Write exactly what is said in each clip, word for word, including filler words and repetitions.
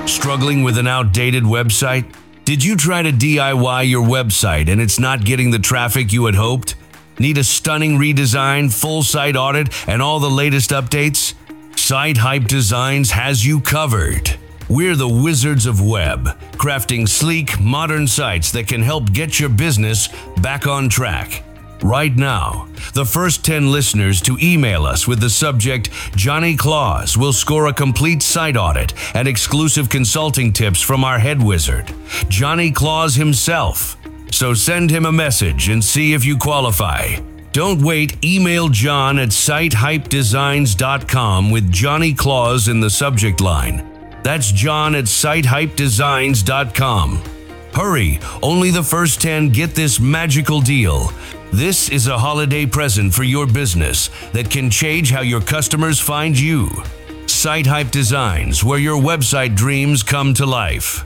Struggling with an outdated website? Did you try to D I Y your website and it's not getting the traffic you had hoped? Need a stunning redesign, full site audit, and all the latest updates? Site Hype Designs has you covered. We're the wizards of web, crafting sleek, modern sites that can help get your business back on track. Right now, the first ten listeners to email us with the subject Johnny Claus will score a complete site audit and exclusive consulting tips from our head wizard, Johnny Claus himself. So send him a message and see if you qualify. Don't wait, email John at site hype designs dot com with Johnny Claus in the subject line. That's John at site hype designs dot com. Hurry, only the first ten get this magical deal. This is a holiday present for your business that can change how your customers find you. Site Hype Designs, where your website dreams come to life.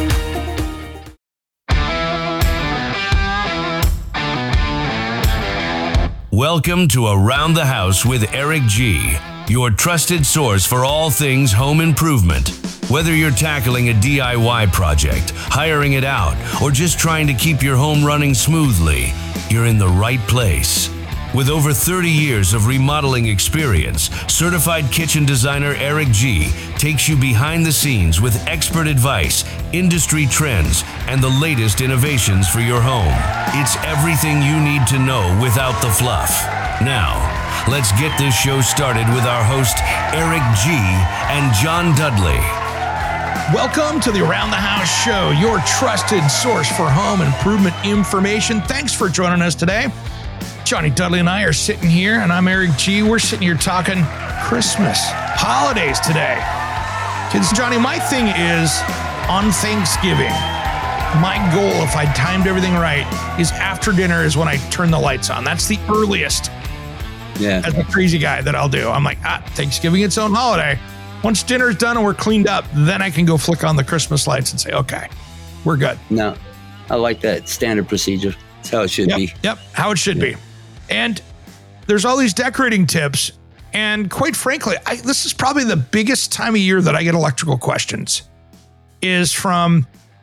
Welcome to Around the House with Eric G., your trusted source for all things home improvement. Whether you're tackling a D I Y project, hiring it out, or just trying to keep your home running smoothly, you're in the right place. With over thirty years of remodeling experience, certified kitchen designer Eric G. takes you behind the scenes with expert advice, industry trends, and the latest innovations for your home. It's everything you need to know without the fluff. Now, let's get this show started with our host, Eric G. and John Dudley. Welcome to the Around the House Show, your trusted source for home improvement information. Thanks for joining us today. Johnny Dudley and I are sitting here, and I'm Eric G. We're sitting here talking Christmas, holidays today. Because, Johnny, my thing is on Thanksgiving, my goal, if I timed everything right, is after dinner is when I turn the lights on. That's the earliest. Yeah. As a crazy guy that I'll do. I'm like, ah, Thanksgiving, its own holiday. Once dinner's done and we're cleaned up, then I can go flick on the Christmas lights and say, okay, we're good. No, I like that standard procedure. That's how it should yep, be. Yep, how it should yeah. be. And there's all these decorating tips. And quite frankly, I, this is probably the biggest time of year that I get electrical questions is from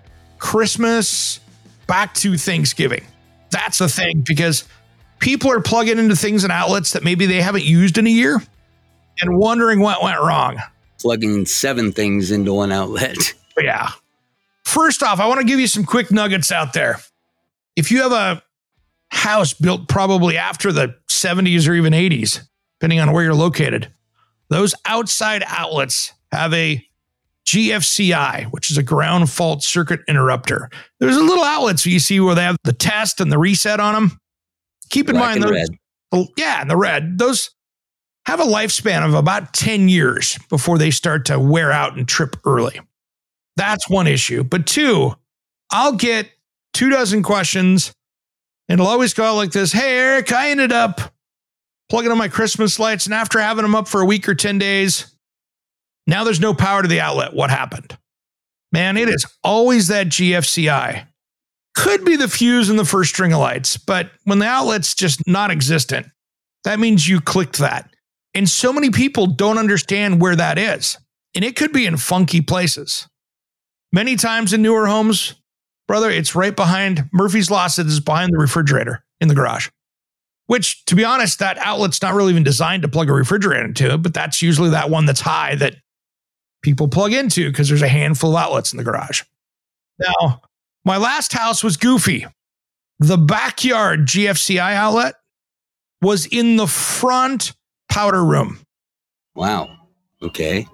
Christmas back to Thanksgiving. That's a thing because people are plugging into things and outlets that maybe they haven't used in a year and wondering what went wrong. Plugging seven things into one outlet. Yeah. First off, I want to give you some quick nuggets out there. If you have a house built probably after the seventies or even eighties, depending on where you're located, those outside outlets have a G F C I, which is a ground fault circuit interrupter. There's a little outlets you see where they have the test and the reset on them. Keep in Black mind and those. red. Yeah, and the red. Those have a lifespan of about ten years before they start to wear out and trip early. That's one issue. But two, I'll get two dozen questions and it'll always go like this. Hey, Eric, I ended up plugging on my Christmas lights and after having them up for a week or ten days, now there's no power to the outlet. What happened? Man, it is always that G F C I. Could be the fuse in the first string of lights, but when the outlet's just not existent, that means you clicked that. And so many people don't understand where that is. And it could be in funky places. Many times in newer homes, brother, it's right behind Murphy's Law says it's behind the refrigerator in the garage. Which, to be honest, that outlet's not really even designed to plug a refrigerator into, but that's usually that one that's high that people plug into because there's a handful of outlets in the garage. Now, my last house was goofy. The backyard G F C I outlet was in the front powder room. Wow. Okay.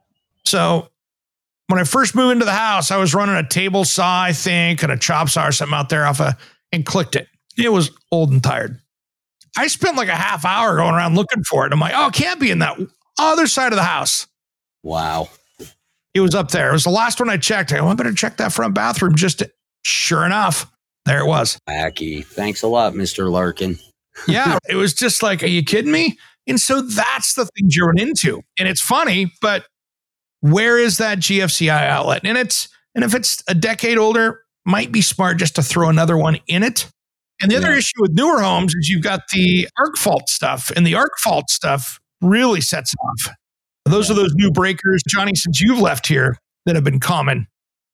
So when I first moved into the house, I was running a table saw, I think, and a chop saw or something out there off a, and clicked it. It was old and tired. I spent like a half hour going around looking for it. I'm like, oh, it can't be in that other side of the house. Wow. It was up there. It was the last one I checked. I, go, I better check that front bathroom. Just to, sure enough, there it was. Wacky. Thanks a lot, Mister Larkin. Yeah, it was just like, are you kidding me? And so that's the thing you're into. And it's funny, but where is that G F C I outlet? And it's and if it's a decade older, might be smart just to throw another one in it. And the other Yeah. issue with newer homes is you've got the arc fault stuff, and the arc fault stuff really sets off. Those Yeah. are those new breakers. Johnny, since you've left here, that have been common.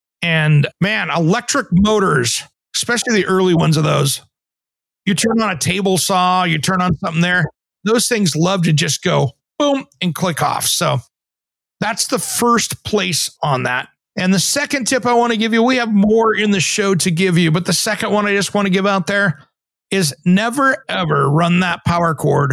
And man, electric motors, especially the early ones of those, you turn on a table saw, you turn on something there, those things love to just go boom and click off. So that's the first place on that. And the second tip I want to give you, we have more in the show to give you, but the second one I just want to give out there is never, ever run that power cord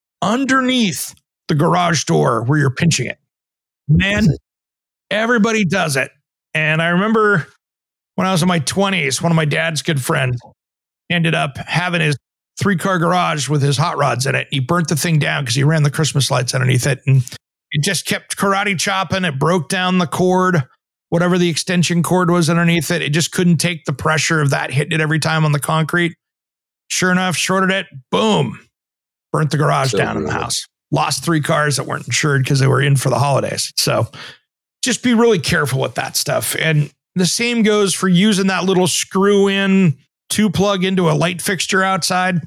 underneath the garage door where you're pinching it. Man, everybody does it. And I remember when I was in my twenties, one of my dad's good friends ended up having his three-car garage with his hot rods in it. He burnt the thing down because he ran the Christmas lights underneath it. And it just kept karate chopping. It broke down the cord, whatever the extension cord was underneath it. It just couldn't take the pressure of that hitting it every time on the concrete. Sure enough, shorted it, boom, burnt the garage so down in the house. Lost three cars that weren't insured because they were in for the holidays. So just be really careful with that stuff. And the same goes for using that little screw in to plug into a light fixture outside.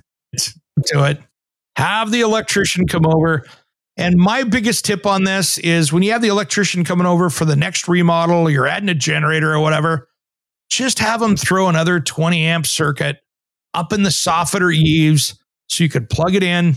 Do it. Have the electrician come over. And my biggest tip on this is when you have the electrician coming over for the next remodel, you're adding a generator or whatever, just have them throw another twenty amp circuit up in the soffit or eaves so you could plug it in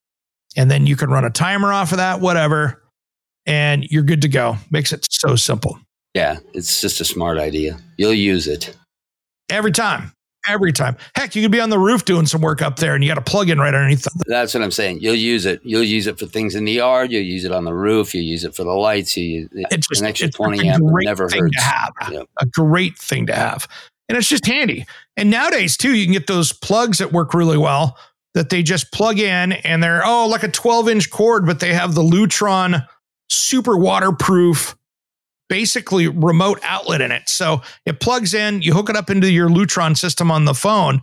and then you can run a timer off of that, whatever, and you're good to go. Makes it so simple. Yeah, it's just a smart idea. You'll use it. Every time. Every time. Heck, you could be on the roof doing some work up there and you got a plug in right underneath. The- That's what I'm saying. You'll use it. You'll use it for things in the yard. You'll use it on the roof. You'll use it for the lights. You use it. It's just an extra it's twenty a amp great never thing hurts. to have. Yep. A great thing to have. And it's just handy. And nowadays, too, you can get those plugs that work really well that they just plug in and they're, oh, like a twelve inch cord, but they have the Lutron super waterproof, basically remote outlet in it. So it plugs in, you hook it up into your Lutron system on the phone,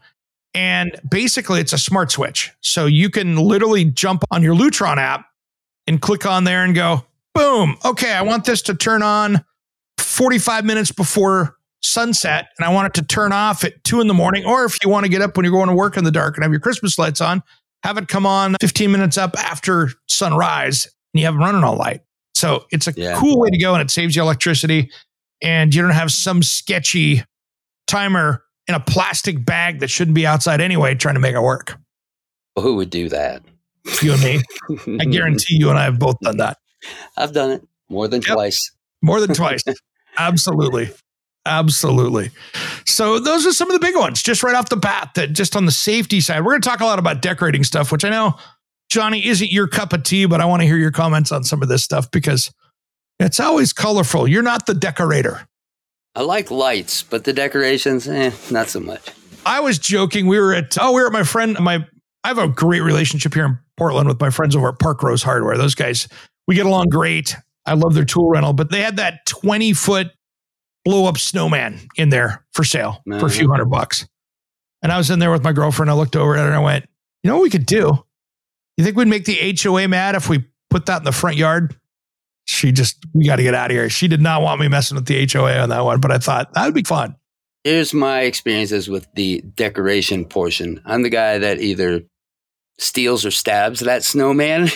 and basically it's a smart switch. So you can literally jump on your Lutron app and click on there and go, boom, okay, I want this to turn on forty-five minutes before sunset, and I want it to turn off at two in the morning. Or if you want to get up when you're going to work in the dark and have your Christmas lights on, have it come on fifteen minutes up after sunrise and you have it running all night. So it's a yeah. cool way to go, and it saves you electricity, and you don't have some sketchy timer in a plastic bag that shouldn't be outside anyway trying to make it work. Well, who would do that? You and me. I guarantee you and I have both done that. I've done it more than yep. twice. More than twice. Absolutely. Absolutely. So those are some of the big ones, just right off the bat, that just on the safety side. We're going to talk a lot about decorating stuff, which I know, Johnny, isn't your cup of tea, but I want to hear your comments on some of this stuff because it's always colorful. You're not the decorator. I like lights, but the decorations, eh, not so much. I was joking. We were at, oh, we were at my friend, my, I have a great relationship here in Portland with my friends over at Park Rose Hardware. Those guys, we get along great. I love their tool rental, but they had that twenty foot blow up snowman in there for sale uh-huh. for a few hundred bucks. And I was in there with my girlfriend. I looked over at it and I went, you know what we could do? You think we'd make the H O A mad if we put that in the front yard? She just, we got to get out of here. She did not want me messing with the H O A on that one, but I thought that would be fun. Here's my experiences with the decoration portion. I'm the guy that either steals or stabs that snowman.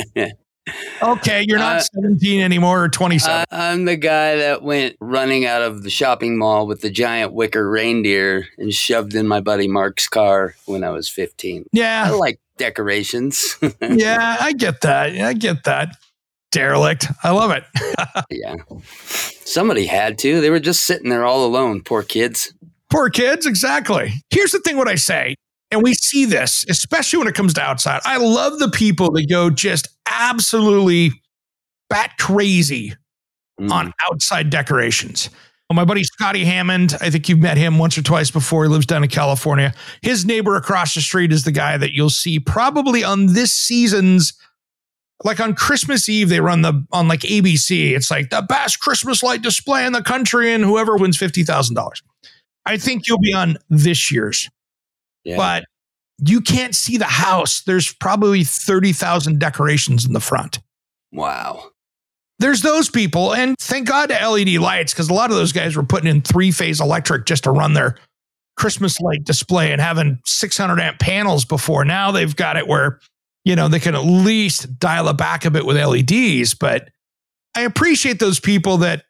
Okay, you're not uh, seventeen anymore or twenty-seven. Uh, I'm the guy that went running out of the shopping mall with the giant wicker reindeer and shoved in my buddy Mark's car when I was fifteen. Yeah. I like decorations. Yeah, I get that. I get that. Derelict. I love it. Yeah. Somebody had to. They were just sitting there all alone. Poor kids. Poor kids. Exactly. Here's the thing, what I say. And we see this, especially when it comes to outside. I love the people that go just absolutely bat crazy mm. on outside decorations. Well, my buddy Scotty Hammond, I think you've met him once or twice before. He lives down in California. His neighbor across the street is the guy that you'll see probably on this season's, like on Christmas Eve, they run the, on like A B C. It's like the best Christmas light display in the country and whoever wins fifty thousand dollars. I think you'll be on this year's. Yeah. But you can't see the house. There's probably thirty thousand decorations in the front. Wow. There's those people. And thank God to L E D lights, because a lot of those guys were putting in three-phase electric just to run their Christmas light display and having six hundred amp panels before. Now they've got it where, you know, they can at least dial it back a bit with L E Ds. But I appreciate those people that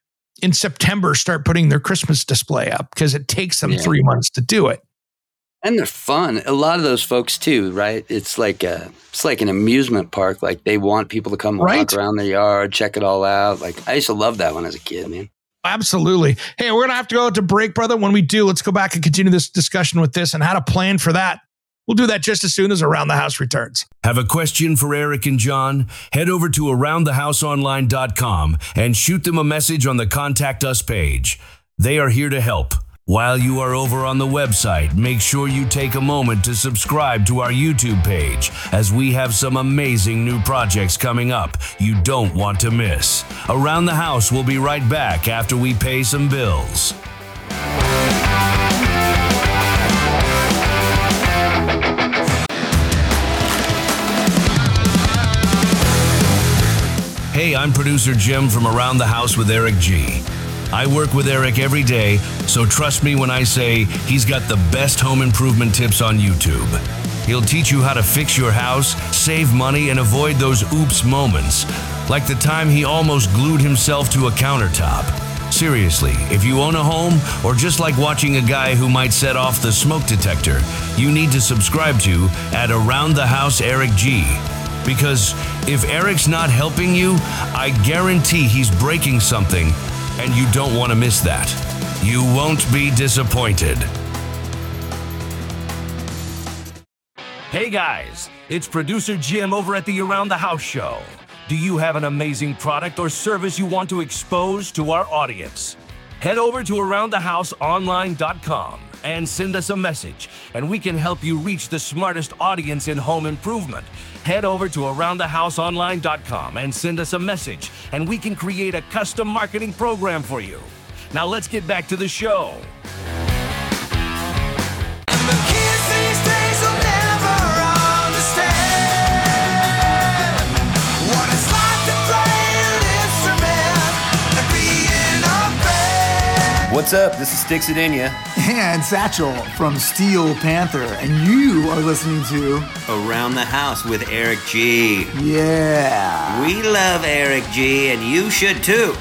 in September start putting their Christmas display up because it takes them Yeah. three months to do it. And they're fun. A lot of those folks too, right? It's like a, it's like an amusement park. Like they want people to come Right. walk around their yard, check it all out. Like I used to love that when I was a kid, man. Absolutely. Hey, we're going to have to go to break, brother. When we do, let's go back and continue this discussion with this and how to plan for that. We'll do that just as soon as Around the House returns. Have a question for Eric and John? Head over to around the house online dot com and shoot them a message on the Contact Us page. They are here to help. While you are over on the website, make sure you take a moment to subscribe to our YouTube page, as we have some amazing new projects coming up you don't want to miss. Around the House will be right back after we pay some bills. Hey, I'm producer Jim from Around the House with Eric G. I work with Eric every day, so trust me when I say he's got the best home improvement tips on YouTube. He'll teach you how to fix your house, save money, and avoid those oops moments, like the time he almost glued himself to a countertop. Seriously, if you own a home, or just like watching a guy who might set off the smoke detector, you need to subscribe to at Around the House Eric G. Because if Eric's not helping you, I guarantee he's breaking something, and you don't want to miss that. You won't be disappointed. Hey guys, it's producer Jim over at the Around the House show. Do you have an amazing product or service you want to expose to our audience? Head over to around the house online dot com and send us a message, and we can help you reach the smartest audience in home improvement. Head over to around the house online dot com and send us a message, and we can create a custom marketing program for you. Now let's get back to the show. What's up? This is Sticks It In Ya. And Satchel from Steel Panther, and you are listening to Around the House with Eric G. Yeah. We love Eric G, and you should too.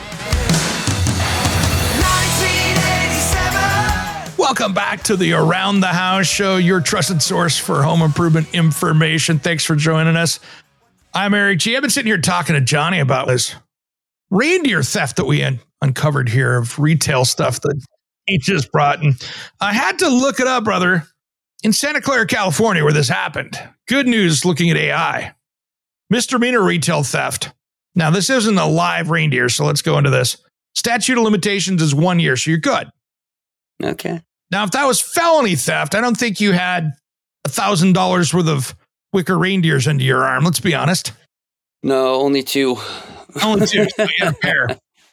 Welcome back to the Around the House show, your trusted source for home improvement information. Thanks for joining us. I'm Eric G. I've been sitting here talking to Johnny about this reindeer theft that we had uncovered here of retail stuff that he just brought. And I had to look it up, brother, in Santa Clara, California, where this happened. Good news looking at A I. Misdemeanor retail theft. Now, this isn't a live reindeer, so let's go into this. Statute of limitations is one year, so you're good. Okay. Now, if that was felony theft, I don't think you had one thousand dollars worth of wicker reindeers under your arm. Let's be honest. No, only two. Only two. So you had a pair.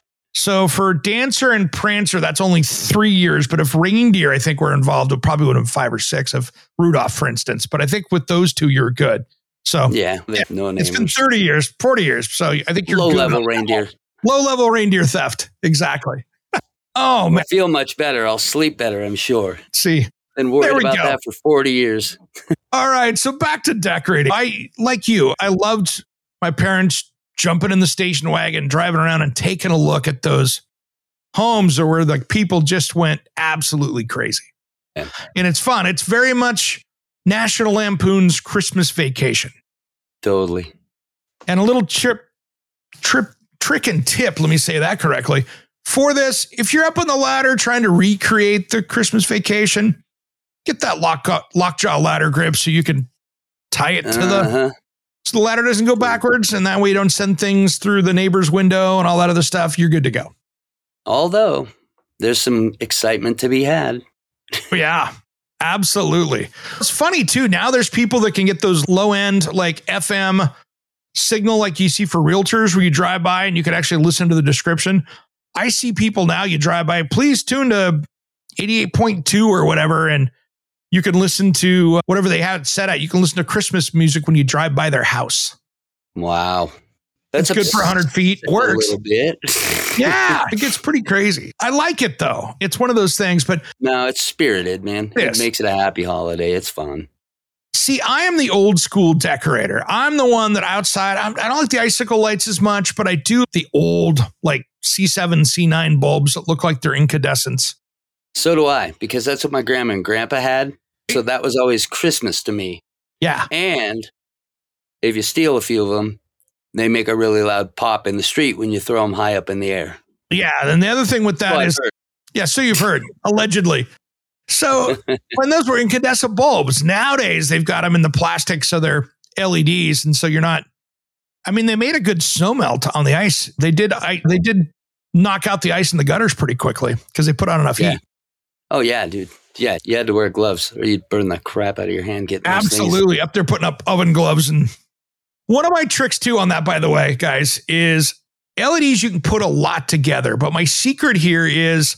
So for Dancer and Prancer, that's only three years. But if reindeer, I think, were involved, it probably would have been five or six of Rudolph, for instance. But I think with those two, you're good. So Yeah, no it's been names. thirty years, forty years. So I think you're Low good level on that. reindeer. Low level reindeer theft. Exactly. Oh, man. I feel much better. I'll sleep better, I'm sure. See. Been There worried we about go. that for forty years. All right. So back to decorating. I, like you, I loved my parents jumping in the station wagon, driving around and taking a look at those homes or where like people just went absolutely crazy. Yeah. And it's fun. It's very much National Lampoon's Christmas Vacation. Totally. And a little trip, trip, trick and tip, let me say that correctly. For this, if you're up on the ladder trying to recreate the Christmas Vacation, get that lock lockjaw ladder grip so you can tie it to the Uh-huh. so the ladder doesn't go backwards, and that way you don't send things through the neighbor's window and all that other stuff. You're good to go. Although there's some excitement to be had. Yeah, absolutely. It's funny too. Now there's people that can get those low end like F M signal like you see for realtors where you drive by and you can actually listen to the description. I see people now, you drive by, please tune to eighty-eight point two or whatever, and you can listen to whatever they have it set at. You can listen to Christmas music when you drive by their house. Wow. That's good for one hundred feet. It A works. little bit. Yeah, it gets pretty crazy. I like it though. It's one of those things, but No, it's spirited, man. Yes. It makes it a happy holiday. It's fun. see, I am the old school decorator. I'm the one that outside, I'm, I don't like the icicle lights as much, but I do the old, like C seven, C nine bulbs that look like they're incandescents. So do I, because that's what my grandma and grandpa had. So that was always Christmas to me. Yeah. And if you steal a few of them, they make a really loud pop in the street when you throw them high up in the air. Yeah. And the other thing with that So I've is, heard. yeah, so you've heard, allegedly. So when those were incandescent bulbs, nowadays they've got them in the plastic, so they're L E Ds. And so you're not, I mean, they made a good snow melt on the ice. They did, I, they did knock out the ice in the gutters pretty quickly because they put on enough Yeah. heat. Oh, yeah, dude. Yeah, you had to wear gloves or you'd burn the crap out of your hand getting those things. Absolutely. Up there putting up oven gloves. And one of my tricks too on that, by the way, guys, is L E Ds you can put a lot together. But my secret here is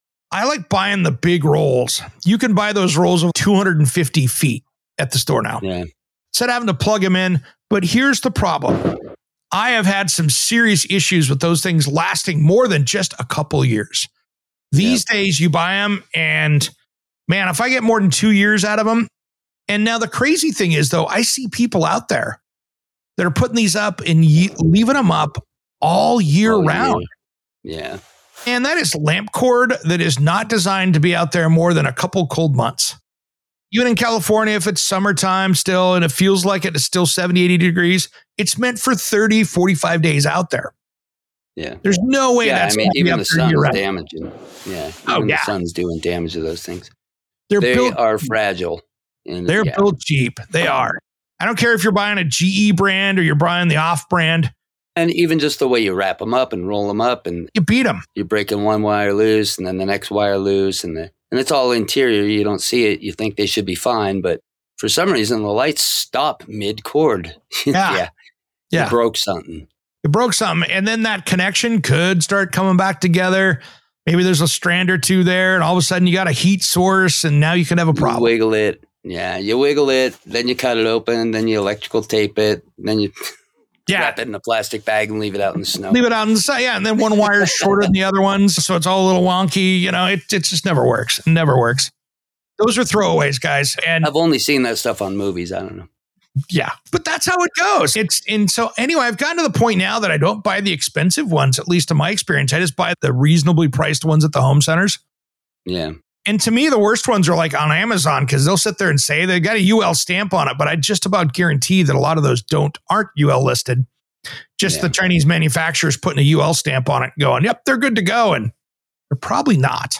I like buying the big rolls. You can buy those rolls of two hundred fifty feet at the store now. Yeah. Instead of having to plug them in. But here's the problem. I have had some serious issues with those things lasting more than just a couple years. These yep. days you buy them and man, if I get more than two years out of them. And now the crazy thing is though, I see people out there that are putting these up and ye- leaving them up all year all round. Year. Yeah. And that is lamp cord that is not designed to be out there more than a couple cold months. Even in California, if it's summertime still, and it feels like it is still seventy, eighty degrees, it's meant for thirty, forty-five days out there. Yeah. There's no way yeah, that's I mean, even the sun's year-round. damaging. Yeah. Oh, even yeah. the sun's doing damage to those things. They're they built, are fragile. And, they're yeah. built cheap. They are. I don't care if you're buying a G E brand or you're buying the off brand. And even just the way you wrap them up and roll them up and you beat them. You're breaking one wire loose and then the next wire loose and the, and it's all interior. You don't see it. You think they should be fine. But for some reason, the lights stop mid cord. Yeah. yeah. Yeah. You broke something. You broke something. And then that connection could start coming back together. Maybe there's a strand or two there. And all of a sudden you got a heat source and now you can have a problem. You wiggle it. Yeah. You wiggle it. Then you cut it open. Then you electrical tape it. Then you yeah. wrap it in a plastic bag and leave it out in the snow. Leave it out in the sun. Yeah. And then one wire is shorter than the other ones. So it's all a little wonky. You know, it, it just never works. It never works. Those are throwaways, guys. And I've only seen that stuff on movies. I don't know. Yeah, but that's how it goes. It's and so anyway, I've gotten to the point now that I don't buy the expensive ones, at least in my experience. I just buy the reasonably priced ones at the home centers. Yeah. And to me, the worst ones are like on Amazon because they'll sit there and say they got a U L stamp on it, but I just about guarantee that a lot of those don't aren't U L listed. Just yeah. the Chinese manufacturers putting a U L stamp on it, going, "Yep, they're good to go," and they're probably not.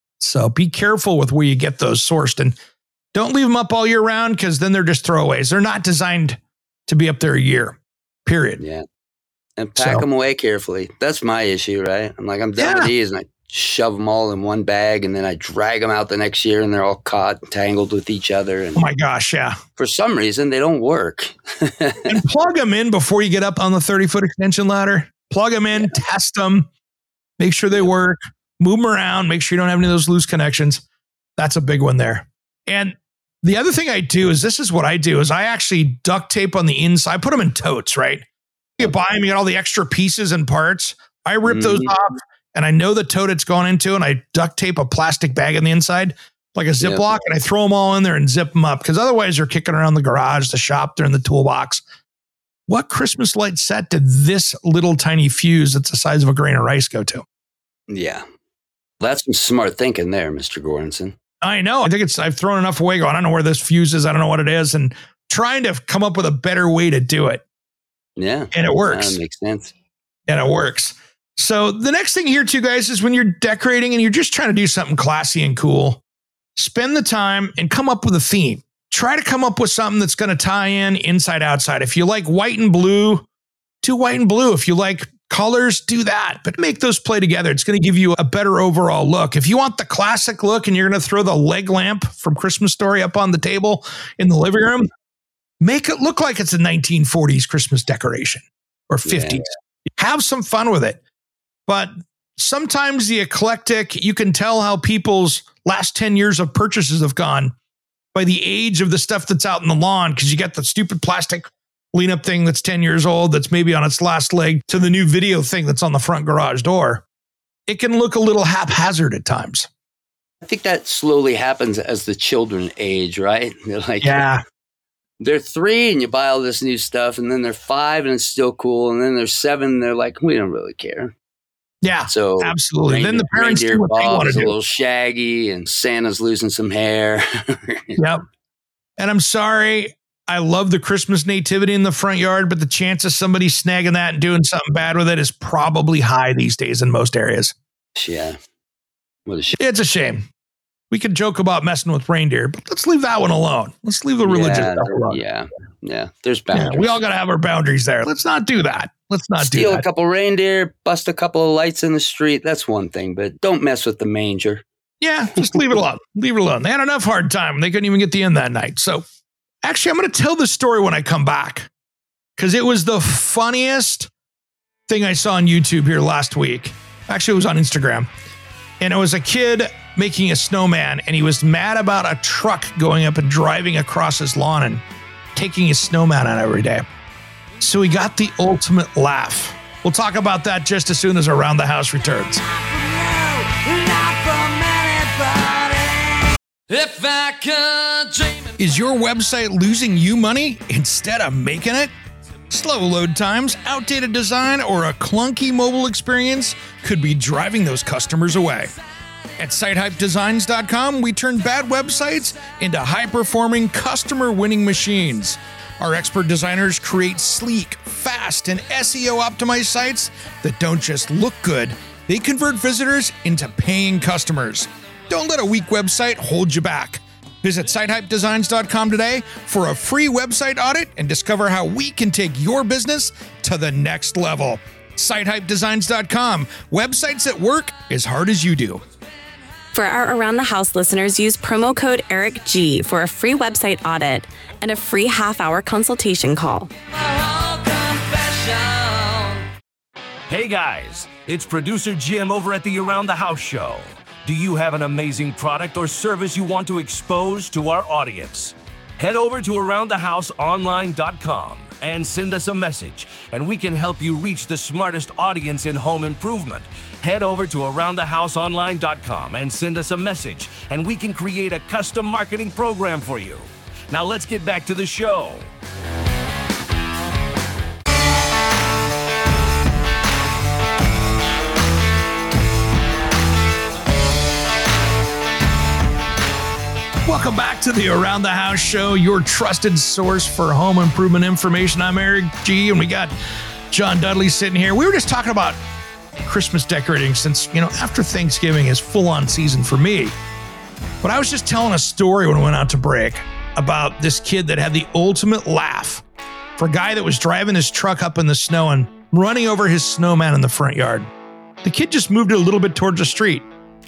So be careful with where you get those sourced and. Don't leave them up all year round because then they're just throwaways. They're not designed to be up there a year, period. Yeah. And pack So- them away carefully. That's my issue, right? I'm like, I'm done Yeah. with these and I shove them all in one bag and then I drag them out the next year and they're all caught, tangled with each other. And Oh my gosh, yeah. for some reason, they don't work. And plug them in before you get up on the thirty-foot extension ladder. Plug them in, test them, make sure they work, move them around, make sure you don't have any of those loose connections. That's a big one there. And the other thing I do is this is what I do is I actually duct tape on the inside. I put them in totes, right? You buy them, you got all the extra pieces and parts. I rip Mhm. those off and I know the tote it's gone into and I duct tape a plastic bag on the inside like a Yep. Ziploc and I throw them all in there and zip them up because otherwise they're kicking around the garage, the shop, they're in the toolbox. What Christmas light set did this little tiny fuse that's the size of a grain of rice go to? Yeah. That's some smart thinking there, Mister Goranson. I know. I think it's, I've thrown enough away going, I don't know where this fuse is. I don't know what it is. And trying to come up with a better way to do it. Yeah. And it works. That makes sense. And it works. So the next thing here too, guys, is when you're decorating and you're just trying to do something classy and cool, spend the time and come up with a theme. Try to come up with something that's going to tie in inside, outside. If you like white and blue, do white and blue. If you like colors, do that, but make those play together. It's going to give you a better overall look. If you want the classic look and you're going to throw the leg lamp from Christmas Story up on the table in the living room, make it look like it's a nineteen forties Christmas decoration or fifties. Yeah. Have some fun with it. But sometimes the eclectic, you can tell how people's last ten years of purchases have gone by the age of the stuff that's out in the lawn because you got the stupid plastic lean up thing that's ten years old, that's maybe on its last leg to the new video thing that's on the front garage door. It can look a little haphazard at times. I think that slowly happens as the children age, right? They're like, Yeah. they're three and you buy all this new stuff, and then they're five and it's still cool. And then they're seven and they're like, we don't really care. Yeah, So absolutely. rein- Then the parents reindeer do what they Bob want to is a do. little shaggy, and Santa's losing some hair. Yep. And I'm sorry, I love the Christmas nativity in the front yard, but the chance of somebody snagging that and doing something bad with it is probably high these days in most areas. Yeah. What a shame. It's a shame. We could joke about messing with reindeer, but let's leave that one alone. Let's leave the religious yeah, stuff alone. yeah, yeah. There's Yeah, boundaries. we all got to have our boundaries there. Let's not do that. Let's not Steal do a that. couple reindeer, bust a couple of lights in the street. That's one thing, but don't mess with the manger. Yeah, just leave it alone. Leave it alone. They had enough hard time. They couldn't even get the end that night. So actually, I'm going to tell the story when I come back because it was the funniest thing I saw on YouTube here last week. Actually, it was on Instagram. And it was a kid making a snowman, and he was mad about a truck going up and driving across his lawn and taking his snowman out every day. So he got the ultimate laugh. We'll talk about that just as soon as Around the House returns. If I could dream it. Is your website losing you money instead of making it? Slow load times, outdated design, or a clunky mobile experience could be driving those customers away. At site hype designs dot com, we turn bad websites into high-performing, customer-winning machines. Our expert designers create sleek, fast, and S E O-optimized sites that don't just look good, they convert visitors into paying customers. Don't let a weak website hold you back. Visit site hype designs dot com today for a free website audit and discover how we can take your business to the next level. site hype designs dot com. Websites that work as hard as you do. For our Around the House listeners, use promo code Eric G for a free website audit and a free half-hour consultation call. Hey guys, it's producer Jim over at the Around the House show. Do you have an amazing product or service you want to expose to our audience? Head over to around the house online dot com and send us a message, and we can help you reach the smartest audience in home improvement. Head over to around the house online dot com and send us a message, and we can create a custom marketing program for you. Now let's get back to the show. Welcome back to the Around the House show, your trusted source for home improvement information. I'm Eric G, and we got John Dudley sitting here. We were just talking about Christmas decorating since, you know, after Thanksgiving is full-on season for me. But I was just telling a story when we went out to break about this kid that had the ultimate laugh for a guy that was driving his truck up in the snow and running over his snowman in the front yard. The kid just moved it a little bit towards the street.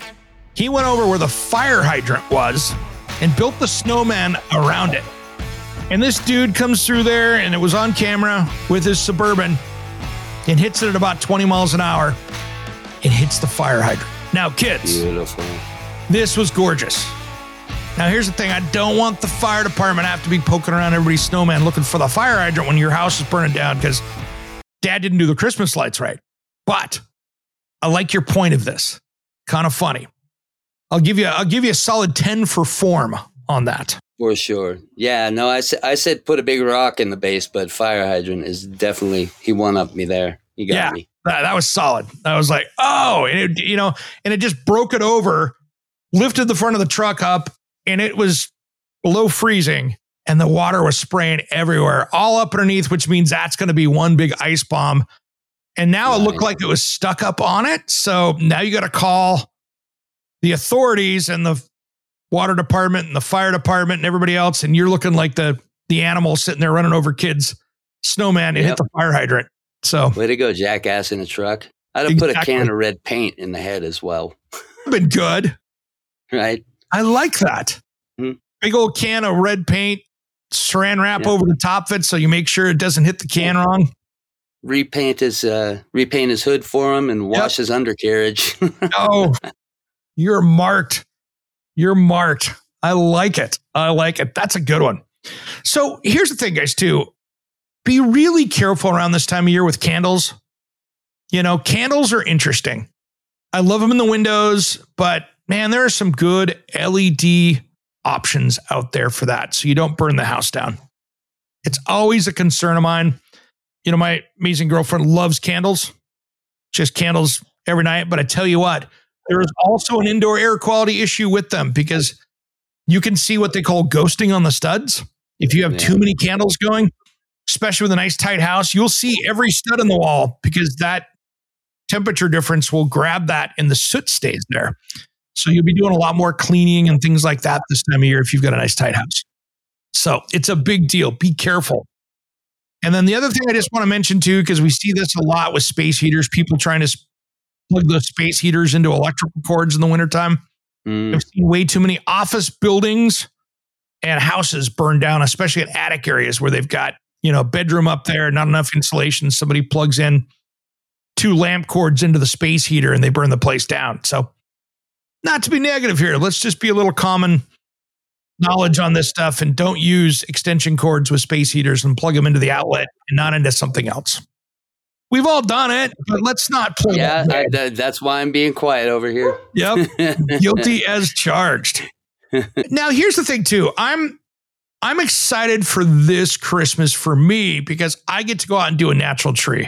He went over where the fire hydrant was and built the snowman around it. And this dude comes through there, and it was on camera with his Suburban, and hits it at about twenty miles an hour and hits the fire hydrant. Now, kids, Beautiful. this was gorgeous. Now, here's the thing. I don't want the fire department to have to be poking around everybody's snowman looking for the fire hydrant when your house is burning down because Dad didn't do the Christmas lights right. But I like your point of this. Kind of funny. I'll give you I'll give you a solid ten for form on that. For sure. Yeah, no, I, sa- I said put a big rock in the base, but fire hydrant is definitely, he one-upped me there. You got Yeah, me. that, that was solid. I was like, oh, and it, you know, and it just broke it over, lifted the front of the truck up, and it was below freezing, and the water was spraying everywhere, all up underneath, which means that's going to be one big ice bomb. And now it looked like it was stuck up on it. So now you got to call the authorities and the water department and the fire department and everybody else, and you're looking like the the animal sitting there running over kids' snowman and Yep. hit the fire hydrant. So Way to go, jackass in a truck. I'd have put a Exactly. can of red paint in the head as well, been good. right? I like that. Hmm. Big old can of red paint, saran wrap Yeah. over the top of it so you make sure it doesn't hit the can wrong. Repaint his uh, repaint his hood for him and wash his undercarriage. Oh, you're marked. You're marked. I like it. I like it. That's a good one. So here's the thing, guys, too. Be really careful around this time of year with candles. You know, candles are interesting. I love them in the windows, but man, there are some good L E D options out there for that, so you don't burn the house down. It's always a concern of mine. You know, my amazing girlfriend loves candles. She has candles every night. But I tell you what, there is also an indoor air quality issue with them because you can see what they call ghosting on the studs. If you have too many candles going, especially with a nice tight house, you'll see every stud in the wall because that temperature difference will grab that and the soot stays there. So you'll be doing a lot more cleaning and things like that this time of year if you've got a nice tight house. So it's a big deal. Be careful. And then the other thing I just want to mention too, because we see this a lot with space heaters, people trying to plug those space heaters into electrical cords in the wintertime. Mm. I've seen way too many office buildings and houses burned down, especially in attic areas where they've got, you know, a bedroom up there, not enough insulation. Somebody plugs in two lamp cords into the space heater and they burn the place down. So not to be negative here, let's just be a little common knowledge on this stuff and don't use extension cords with space heaters and plug them into the outlet and not into something else. We've all done it, but let's not play yeah, that. Yeah, that's why I'm being quiet over here. Yep. Guilty as charged. Now, here's the thing, too. I'm I'm excited for this Christmas for me because I get to go out and do a natural tree.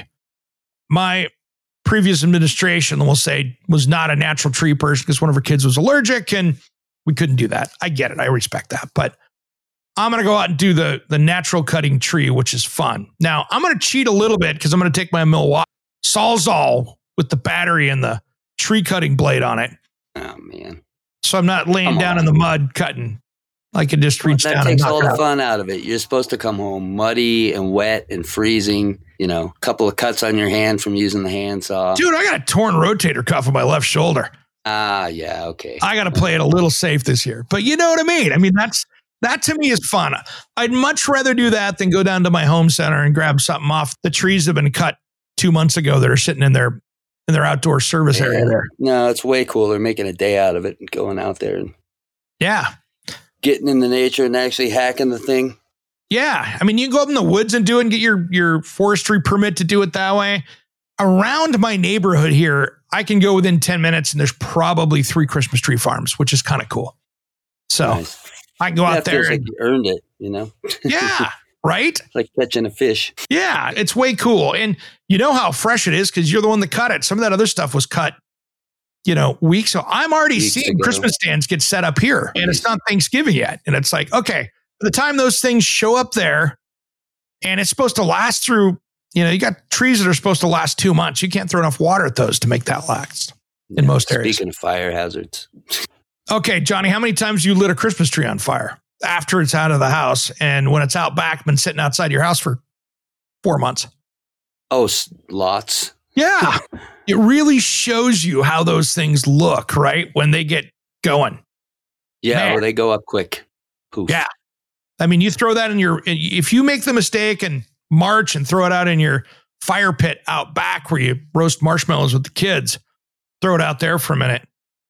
My previous administration, we'll say, was not a natural tree person because one of her kids was allergic and we couldn't do that. I get it. I respect that. But I'm going to go out and do the, the natural cutting tree, which is fun. Now, I'm going to cheat a little bit because I'm going to take my Milwaukee Sawzall with the battery and the tree cutting blade on it. Oh, man. So I'm not laying Come down on. in the mud cutting. I can just reach that down and takes knock all it the out. fun out of it. You're supposed to come home muddy and wet and freezing, you know, a couple of cuts on your hand from using the handsaw. Dude, I got a torn rotator cuff on my left shoulder. Ah, yeah, okay. I got to play it a little safe this year. But you know what I mean? I mean, that's that to me is fun. I'd much rather do that than go down to my home center and grab something off the trees that have been cut two months ago that are sitting in their in their outdoor service Yeah. area there. No, it's way cooler making a day out of it and going out there and Yeah. getting into nature and actually hacking the thing. Yeah. I mean, you can go up in the woods and do it and get your, your forestry permit to do it that way. Around my neighborhood here, I can go within ten minutes and there's probably three Christmas tree farms, which is kind of cool. So Nice. I can go Yeah, out it there. feels like And, you earned it, you know? yeah. Right? Like catching a fish. Yeah. It's way cool. And you know how fresh it is because you're the one that cut it. Some of that other stuff was cut, you know, weeks. So I'm already Weeks seeing ago. Christmas stands get set up here and it's not Thanksgiving yet. And it's like, okay, by the time those things show up there and it's supposed to last through, you know, you got trees that are supposed to last two months. You can't throw enough water at those to make that last in Yeah, most areas. Speaking of fire hazards. Okay, Johnny, how many times you lit a Christmas tree on fire after it's out of the house and when it's out back, been sitting outside your house for four months? Oh, s- lots. Yeah. It really shows you how those things look, right? When they get going. Yeah, Man. well, they go up quick. Poof. Yeah. I mean, you throw that in your, if you make the mistake and march and throw it out in your fire pit out back where you roast marshmallows with the kids, throw it out there for a minute.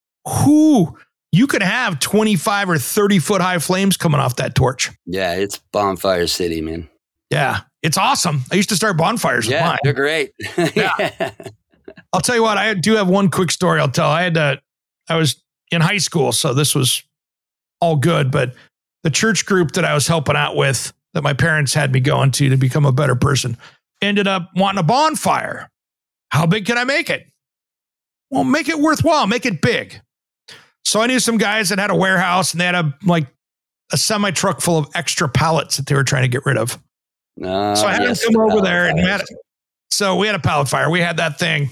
Whoo, you could have twenty-five or thirty foot high flames coming off that torch. Yeah, it's bonfire city, man. Yeah. It's awesome. I used to start bonfires with Yeah, mine. they're great. Yeah. I'll tell you what, I do have one quick story I'll tell. I had to, I was in high school, so this was all good, but the church group that I was helping out with that my parents had me going to to become a better person ended up wanting a bonfire. How big can I make it? Well, make it worthwhile, make it big. So I knew some guys that had a warehouse and they had a like a semi truck full of extra pallets that they were trying to get rid of. Uh, So I had yes, them come over pallet there and fires. had it. So we had a pallet fire. We had that thing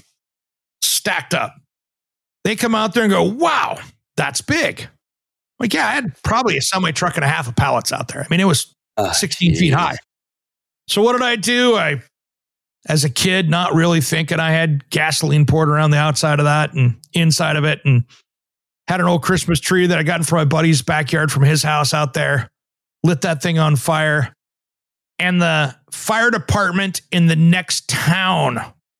stacked up. They come out there and go, wow, that's big. Like, yeah, I had probably a semi truck and a half of pallets out there. I mean, it was Ah, sixteen feet geez. high. So what did I do? I, as a kid, not really thinking, I had gasoline poured around the outside of that and inside of it, and had an old Christmas tree that I got from my buddy's backyard from his house out there, lit that thing on fire. And the fire department in the next town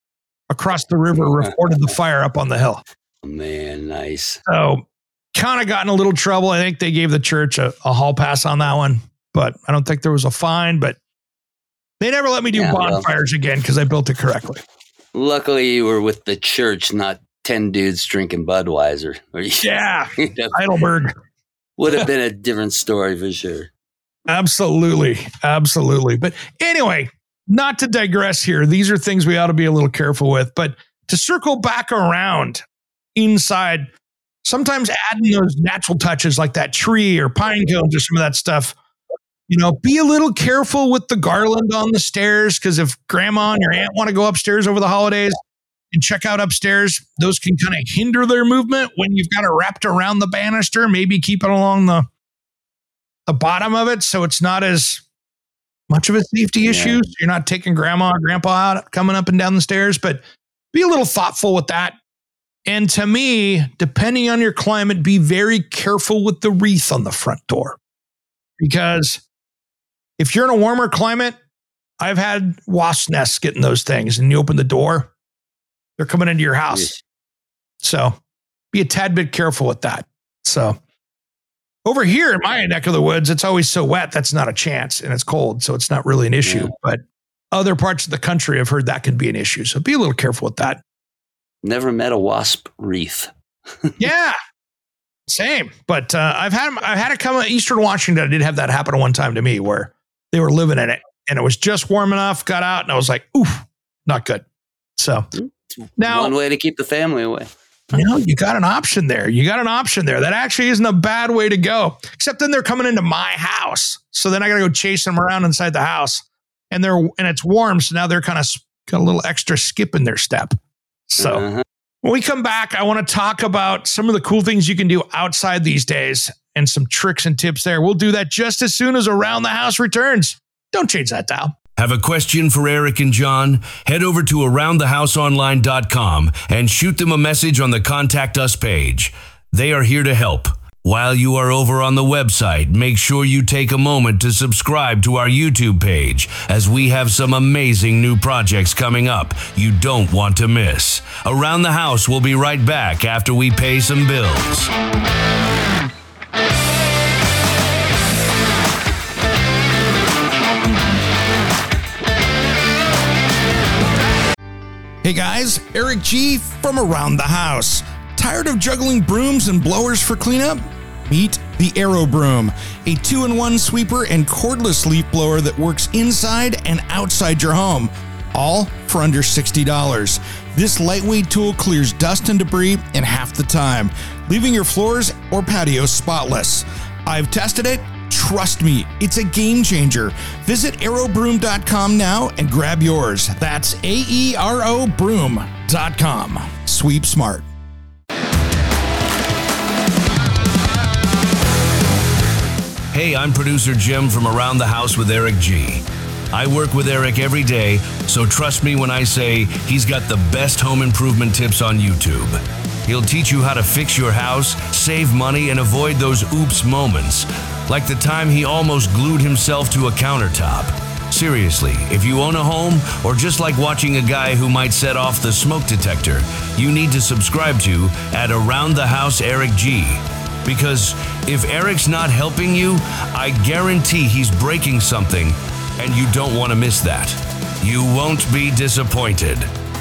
across the river reported the fire up on the hill. Man, nice. So kind of got in a little trouble. I think they gave the church a, a hall pass on that one, but I don't think there was a fine, but they never let me do Yeah, well. bonfires again because I built it correctly. Luckily, you were with the church, not ten dudes drinking Budweiser. Or you- Yeah, you know, Heidelberg. would have been a different story for sure. Absolutely. Absolutely. But anyway, not to digress here. These are things we ought to be a little careful with. But to circle back around inside, sometimes adding those natural touches like that tree or pine cones or some of that stuff. You know, be a little careful with the garland on the stairs, because if grandma and your aunt want to go upstairs over the holidays and check out upstairs, those can kind of hinder their movement when you've got it wrapped around the banister. Maybe keep it along the, the bottom of it so it's not as much of a safety yeah. issue. So you're not taking grandma or grandpa out coming up and down the stairs, but be a little thoughtful with that. And to me, depending on your climate, be very careful with the wreath on the front door. Because if you're in a warmer climate, I've had wasp nests getting those things, and you open the door, they're coming into your house. Yes. So be a tad bit careful with that. So over here in my neck of the woods, it's always so wet, that's not a chance, and it's cold, so it's not really an issue. Yeah. But other parts of the country, I've heard that can be an issue. So be a little careful with that. Never met a wasp wreath. Yeah, same. But uh, I've had I've had it come to Eastern Washington. I did have that happen one time to me where they were living in it, and it was just warm enough. Got out, and I was like, "Oof, not good." So now, one way to keep the family away. You know, you got an option there. You got an option there. That actually isn't a bad way to go. Except then they're coming into my house, so then I got to go chase them around inside the house, and they're and it's warm, so now they're kind of got a little extra skip in their step. So uh-huh. when we come back, I want to talk about some of the cool things you can do outside these days and some tricks and tips there. We'll do that just as soon as Around the House returns. Don't change that dial. Have a question for Eric and John? Head over to around the house online dot com and shoot them a message on the Contact Us page. They are here to help. While you are over on the website, make sure you take a moment to subscribe to our YouTube page, as we have some amazing new projects coming up you don't want to miss. Around the House will be right back after we pay some bills. Hey guys, Eric G from Around the House. Tired of juggling brooms and blowers for cleanup? Meet the Aero Broom, a two-in-one sweeper and cordless leaf blower that works inside and outside your home, all for under sixty dollars. This lightweight tool clears dust and debris in half the time, leaving your floors or patios spotless. I've tested it. Trust me, it's a game changer. Visit aero broom dot com now and grab yours. That's A E R O broom dot com. Sweep smart. Hey, I'm producer Jim from Around the House with Eric G. I work with Eric every day, so trust me when I say he's got the best home improvement tips on YouTube. He'll teach you how to fix your house, save money, and avoid those oops moments, like the time he almost glued himself to a countertop. Seriously, if you own a home, or just like watching a guy who might set off the smoke detector, you need to subscribe to at Around the House Eric G. Because if Eric's not helping you, I guarantee he's breaking something, and you don't want to miss that. You won't be disappointed.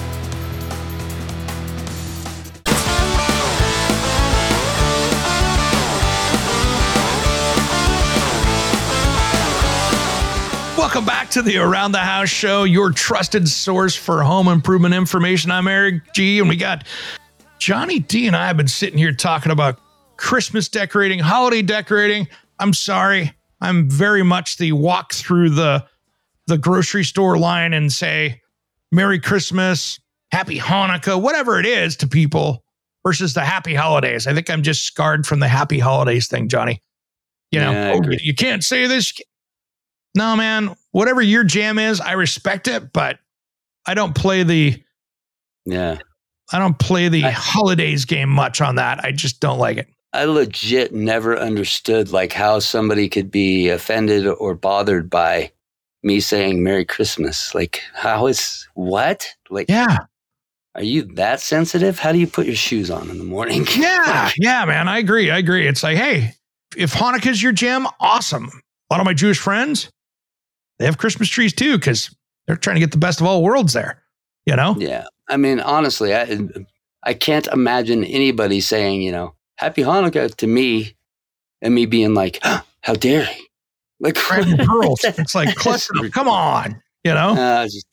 Welcome back to the Around the House show, your trusted source for home improvement information. I'm Eric G, and we got Johnny D and I have been sitting here talking about Christmas decorating, holiday decorating. I'm sorry. I'm very much the walk through the, the grocery store line and say, Merry Christmas, Happy Hanukkah, whatever it is to people versus the Happy Holidays. I think I'm just scarred from the Happy Holidays thing, Johnny. You know, yeah, oh, you can't say this. No, man, whatever your jam is, I respect it, but I don't play the, yeah, I don't play the I, holidays game much on that. I just don't like it. I legit never understood like how somebody could be offended or bothered by me saying Merry Christmas. Like, how is what? Like, yeah. Are you that sensitive? How do you put your shoes on in the morning? Yeah, yeah, man. I agree. I agree. It's like, hey, if Hanukkah's your jam, awesome. A lot of my Jewish friends, they have Christmas trees too, because they're trying to get the best of all worlds there. You know? Yeah. I mean, honestly, I I can't imagine anybody saying, you know, Happy Hanukkah to me, and me being like, oh, how dare he? Like, grabbing pearls. It's like, cluster, come on, you know? Uh, just,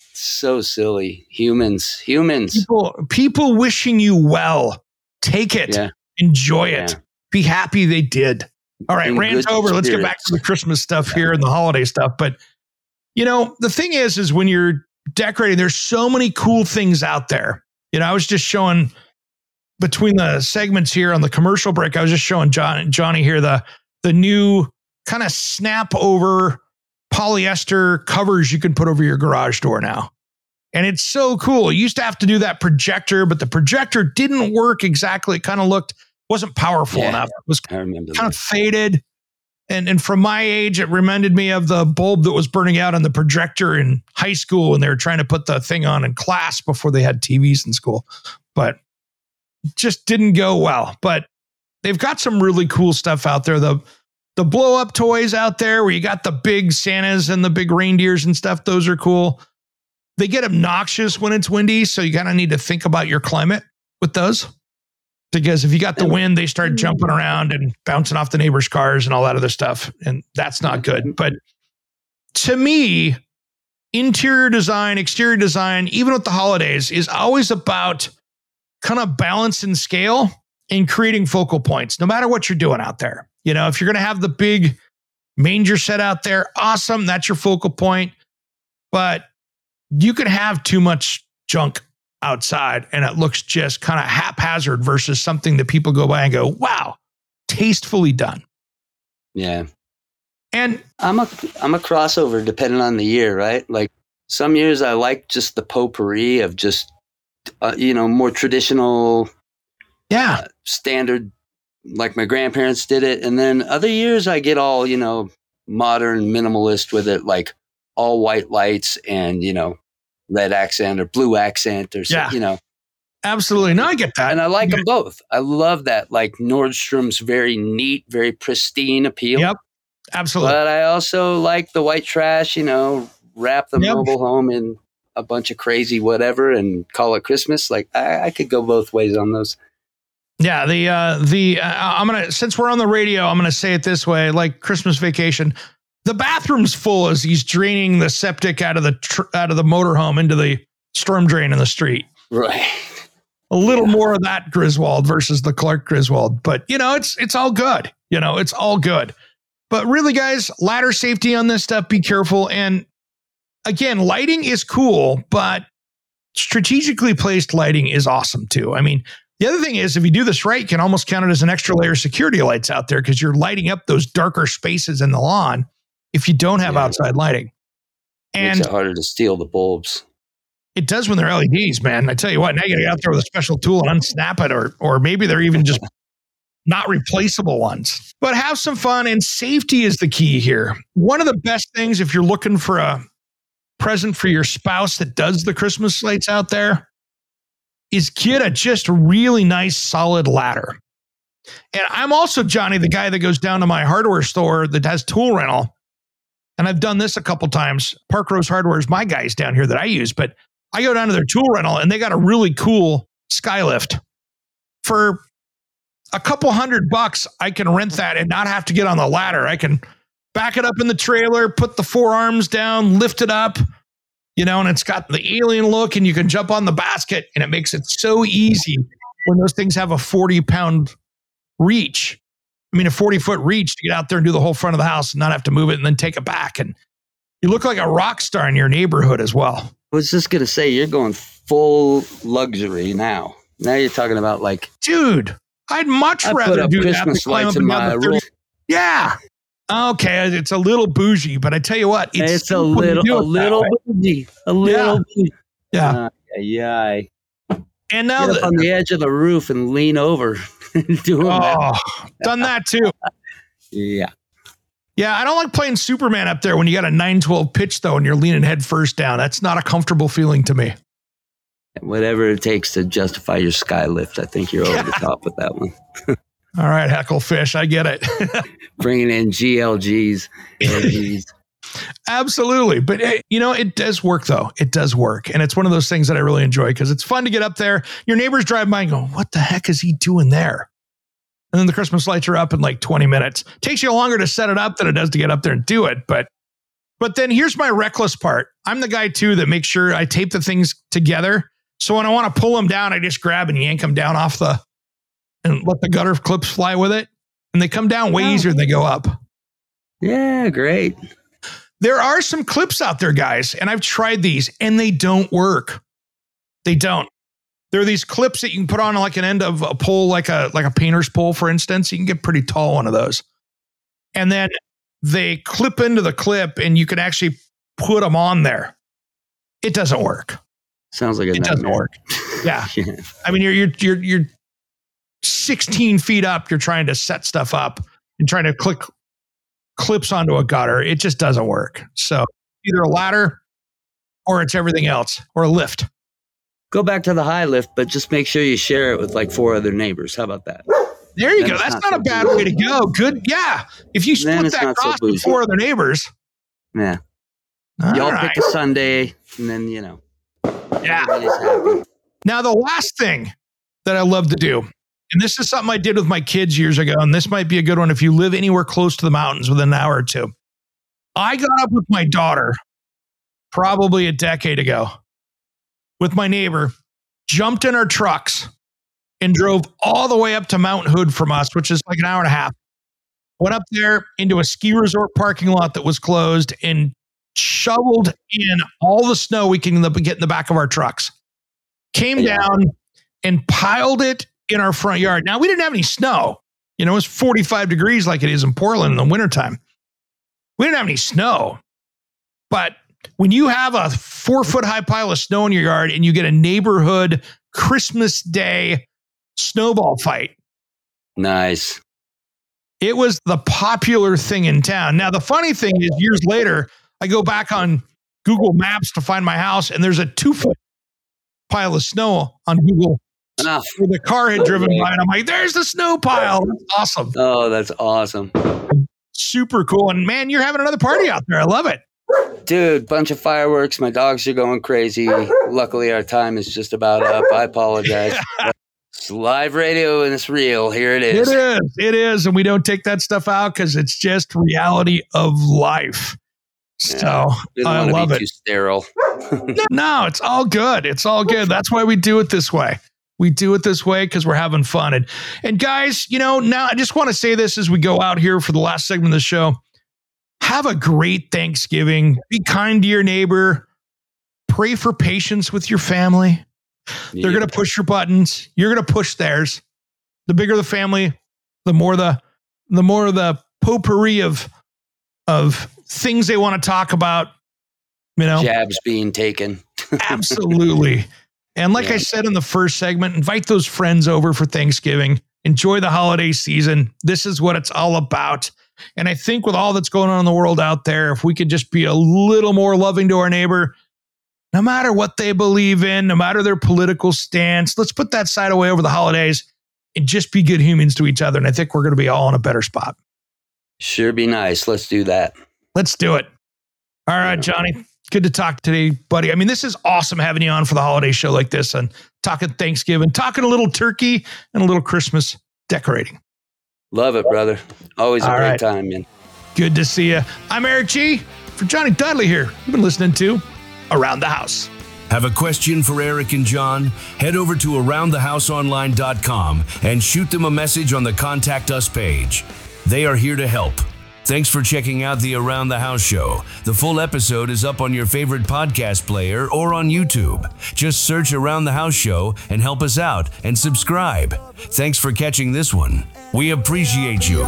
So silly. Humans, humans. People, people wishing you well. Take it. Yeah. Enjoy it. Yeah. Be happy they did. All right, In rant's good over. Let's get back spirits. to the Christmas stuff here and the holiday stuff. But, you know, the thing is, is when you're decorating, there's so many cool things out there. You know, I was just showing between the segments here on the commercial break, I was just showing John, Johnny here the, the new kind of snap over polyester covers you can put over your garage door now. And it's so cool. You used to have to do that projector, but the projector didn't work exactly. It kind of looked, wasn't powerful Yeah, enough. It was I remember kind that. of faded. And, and from my age, it reminded me of the bulb that was burning out on the projector in high school when they were trying to put the thing on in class before they had T Vs in school. But it just didn't go well. But they've got some really cool stuff out there. The the blow up toys out there where you got the big Santas and the big reindeers and stuff. Those are cool. They get obnoxious when it's windy. So you kind of need to think about your climate with those. Because if you got the wind, they start jumping around and bouncing off the neighbors' cars and all that other stuff. And that's not good. But to me, interior design, exterior design, even with the holidays, is always about kind of balance and scale and creating focal points, no matter what you're doing out there. You know, if you're going to have the big manger set out there, awesome. That's your focal point. But you can have too much junk outside and it looks just kind of haphazard versus something that people go by and go, wow, tastefully done. Yeah. And I'm a I'm a crossover depending on the year, right? Like some years I like just the potpourri of just uh, you know, more traditional, yeah, uh, standard, like my grandparents did it. And then other years I get all, you know, modern minimalist with it, like all white lights and, you know, red accent or blue accent or Yeah. something, you know. absolutely. No, I get that. And I like them both. I love that, like Nordstrom's very neat, very pristine appeal. Yep, absolutely. But I also like the white trash, you know, wrap the Yep. mobile home in a bunch of crazy whatever and call it Christmas. Like I, I could go both ways on those. Yeah, the uh, the uh, I'm gonna since we're on the radio, I'm gonna say it this way: like Christmas Vacation, the bathroom's full as he's draining the septic out of the tr- out of the motorhome into the storm drain in the street. Right. A little more of that Griswold versus the Clark Griswold, but you know it's it's all good. You know it's all good. But really, guys, ladder safety on this stuff. Be careful. And again, lighting is cool, but strategically placed lighting is awesome too. I mean. The other thing is, if you do this right, you can almost count it as an extra layer of security lights out there because you're lighting up those darker spaces in the lawn if you don't have Yeah. outside lighting. And Makes it harder to steal the bulbs. it does when they're L E Ds, man. I tell you what, now you gotta get out there with a special tool and unsnap it, or or maybe they're even just not replaceable ones. But have some fun, and safety is the key here. One of the best things if you're looking for a present for your spouse that does the Christmas lights out there is get a just really nice solid ladder. And I'm also, Johnny, the guy that goes down to my hardware store that has tool rental. And I've done this a couple times. Park Rose Hardware is my guys down here that I use, but I go down to their tool rental and they got a really cool Skylift. For a couple hundred bucks, I can rent that and not have to get on the ladder. I can back it up in the trailer, put the four arms down, lift it up. You know, and it's got the alien look and you can jump on the basket and it makes it so easy when those things have a forty pound reach. I mean, a forty foot reach to get out there and do the whole front of the house and not have to move it and then take it back. And you look like a rock star in your neighborhood as well. I was just going to say, you're going full luxury now. Now you're talking about like, Dude, I'd much I rather put up do that than Christmas climb lights up in and down my the thirty. roof. Yeah. Okay. It's a little bougie, but I tell you what, it's, It's a simple to little, do a it that little way. bougie, a little bougie. Yeah. Uh, yeah. And now Get up the, on the edge of the roof and lean over and doing that. oh, done that too. Yeah. Yeah, I don't like playing Superman up there when you got a nine twelve pitch, though, and you're leaning head first down. That's not a comfortable feeling to me. Whatever it takes to justify your skylift, I think you're over the top with that one. All right, Heckle Fish, I get it. Bringing in G L Gs. L Gs. Absolutely. But, eh, you know, it does work, though. It does work. And it's one of those things that I really enjoy because it's fun to get up there. Your neighbors drive by and go, what the heck is he doing there? And then the Christmas lights are up in like twenty minutes. Takes you longer to set it up than it does to get up there and do it. But But then here's my reckless part. I'm the guy, too, that makes sure I tape the things together. So when I want to pull them down, I just grab and yank them down off the, and let the gutter clips fly with it. And they come down way oh. easier than they go up. Yeah, great. There are some clips out there, guys, and I've tried these, and they don't work. They don't. There are these clips that you can put on like an end of a pole, like a like a painter's pole, for instance. You can get pretty tall one of those. And then they clip into the clip, and you can actually put them on there. It doesn't work. Sounds like a it nightmare. doesn't work. Yeah. yeah. I mean, you're you're you're you're sixteen feet up. You're trying to set stuff up and trying to click clips onto a gutter. It just doesn't work. So either a ladder or it's everything else, or a lift. Go back to the high lift, but just make sure you share it with like four other neighbors. How about that? There you then go. That's not, not so a bad bougie. way to go. Good. Yeah. If you split that cost so with four other neighbors. Yeah. All Y'all right. pick a Sunday, and then, you know. Yeah. Now, the last thing that I love to do, and this is something I did with my kids years ago, and this might be a good one if you live anywhere close to the mountains within an hour or two. I got up with my daughter probably a decade ago with my neighbor, jumped in our trucks, and drove all the way up to Mount Hood from us, which is like an hour and a half. Went up there into a ski resort parking lot that was closed and shoveled in all the snow we can get in the back of our trucks. Came yeah. down and piled it in our front yard. Now, we didn't have any snow. You know, it was forty-five degrees like it is in Portland in the wintertime. We didn't have any snow. But when you have a four-foot high pile of snow in your yard and you get a neighborhood Christmas Day snowball fight. Nice. It was the popular thing in town. Now, the funny thing is, years later, I go back on Google Maps to find my house, and there's a two-foot pile of snow on Google Enough. where the car had driven by, and I'm like, there's the snow pile. That's awesome. Oh, that's awesome. Super cool. And, man, you're having another party out there. I love it. Dude, bunch of fireworks. My dogs are going crazy. Luckily, our time is just about up. I apologize. It's live radio and it's real. Here it is. It is. It is. And we don't take that stuff out because it's just reality of life. So yeah, I love be it. Too sterile. No, it's all good. It's all good. That's why we do it this way. We do it this way because we're having fun. And, and guys, you know, now I just want to say this as we go out here for the last segment of the show. Have a great Thanksgiving. Be kind to your neighbor. Pray for patience with your family. They're yeah. going to push your buttons. You're going to push theirs. The bigger the family, the more the the more the potpourri of of things they want to talk about. You know, jabs being taken. Absolutely. And like yeah. I said in the first segment, invite those friends over for Thanksgiving. Enjoy the holiday season. This is what it's all about. And I think with all that's going on in the world out there, if we could just be a little more loving to our neighbor, no matter what they believe in, no matter their political stance, let's put that side away over the holidays and just be good humans to each other. And I think we're going to be all in a better spot. Sure be nice. Let's do that. Let's do it. All right, Johnny. Good to talk today, buddy. I mean, this is awesome having you on for the holiday show like this and talking Thanksgiving, talking a little turkey and a little Christmas decorating. Love it, brother. Always a all great right. time, man. Good to see you. I'm Eric G. For Johnny Dudley here. You've been listening to Around the House. Have a question for Eric and John? Head over to around the house online dot com and shoot them a message on the Contact Us page. They are here to help. Thanks for checking out the Around the House show. The full episode is up on your favorite podcast player or on YouTube. Just search Around the House show and help us out and subscribe. Thanks for catching this one. We appreciate you.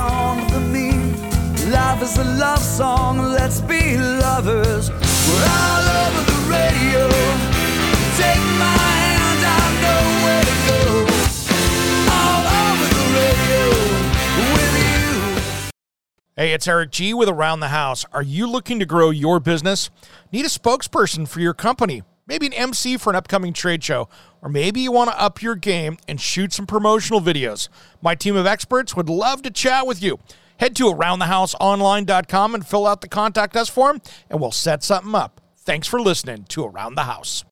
Life is a love song, let's be lovers. We're all over the radio. Take my hand, I know where to go. All over the radio with you. Hey, it's Eric G with Around the House. Are you looking to grow your business? Need a spokesperson for your company? Maybe an M C for an upcoming trade show? Or maybe you want to up your game and shoot some promotional videos? My team of experts would love to chat with you. Head to around the house online dot com and fill out the Contact Us form, and we'll set something up. Thanks for listening to Around the House.